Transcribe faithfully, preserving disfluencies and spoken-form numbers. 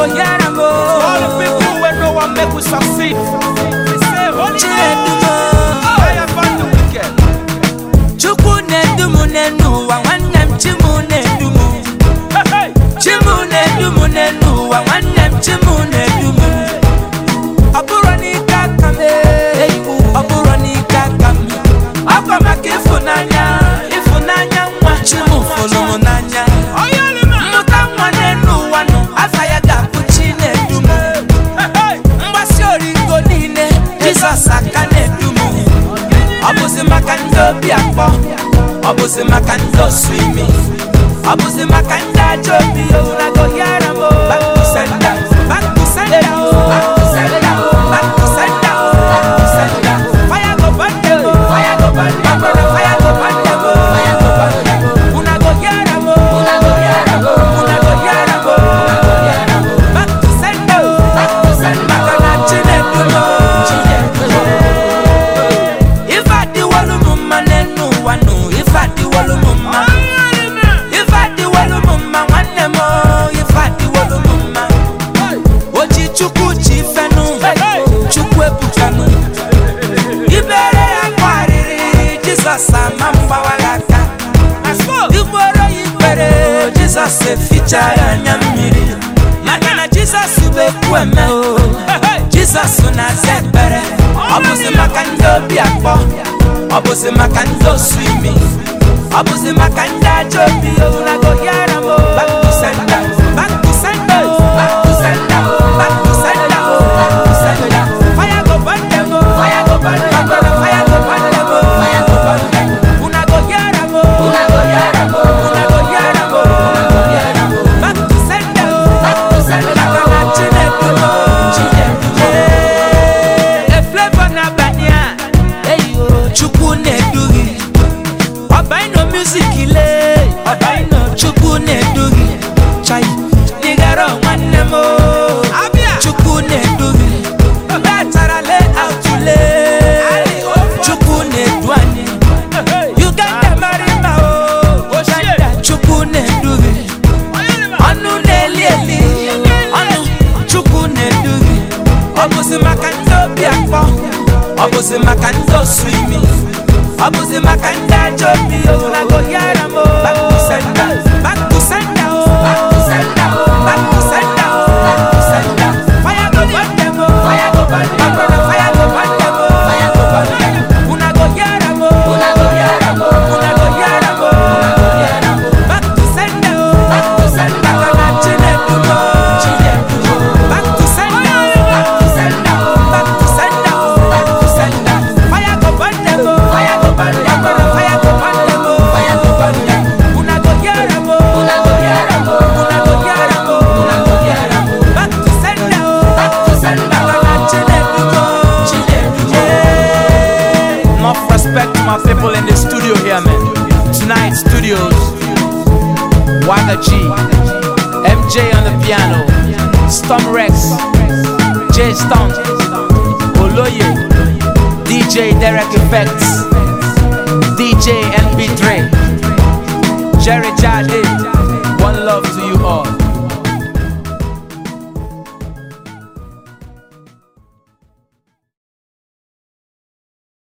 go hear them go. All the people who know what make we succeed. We say holy Chinedumo, fire from the wicked. Chuku nedumu nenu wa wanem chimu nedumu. Chimu nedumu nenu wa wanem chimu nedumu. Aburani kakame, aburani kakame. Apa makifunanya, ifunanya mwa chimu folomo nanya. Muta mwanenu wanu afaya gapuchi nedumu. Mbasi oringo nine, Jesus akane dumu. Obuzi makando biakpo, obuzi makando swimi, obuzi makanda jobi. Una go yara mo, back to sender, back to sender, back to sender, back to sender, back to sender. Fire go burn them, fire go burn them, fire go burn them, fire go burn them. Una go yara mo, una go yara mo, una go yara mo, una go yara mo. Back to sender, back to sender. Makana chine dumo, chine dumo. If I do all mumma nenu wanu, if I do all mumma, if I do all mumma wanemo, if I do all mumma. Oji chuku chifenu, chuku ebukanu. Ibere akwariri, Jesus amamba walaka. Iboro ibere, Jesus e ficha nyamiri. Makana Jesus ube kueme o, Jesus unazebere. Obuzi makando biakpo, obuzi makando swimi, obuzi makanda jobi. Una go yara mo, back to sender, back to sender, back to sender, back to sender, back to sender. Fire go burn them, fire go burn them, fire go burn them, fire go burn them. Una go yara mo, una go yara mo, una go yara mo, una go yara mo. Back to sender, back to sender. Makana chine dumo, chine dumo. E flavor na bania, hey yo, chuku nedugi. Obaino music ile, obaino chuku nedugi. Chai, nigaro wanemo, chuku nedugi. Betarale outule, chuku neduani. Uganda marima o, Uganda chuku nedugi. Anu neli eli, anu chuku nedugi. Obuzi makando biakpo, obuzi makando swimi, obuzi makanda jobi. Una go yara mo, back to sender, back to sender, back to sender, back to sender, back to sender. Fire go burn them, fire go burn them, fire go burn them, fire go burn them. Una go yara mo, una go yara mo, una go yara mo, una go yara mo. Back to sender, back to sender. Makana chine dumo, chine dumo. Back to sender, back to sender, back to sender, back to sender. Fire go burn them, fire go burn them, fire go burn them, fire go burn them. Una go yara mo, una go yara mo, una go yara mo, una go yara mo. Back to sender, back to sender. Makana chine dumo, chine dumo. Enough respect to my people in the studio here, man. Tonight studios, Waka G, M J on the piano, Storm Rex, J Stomp, Oloye, D J Derek Effects,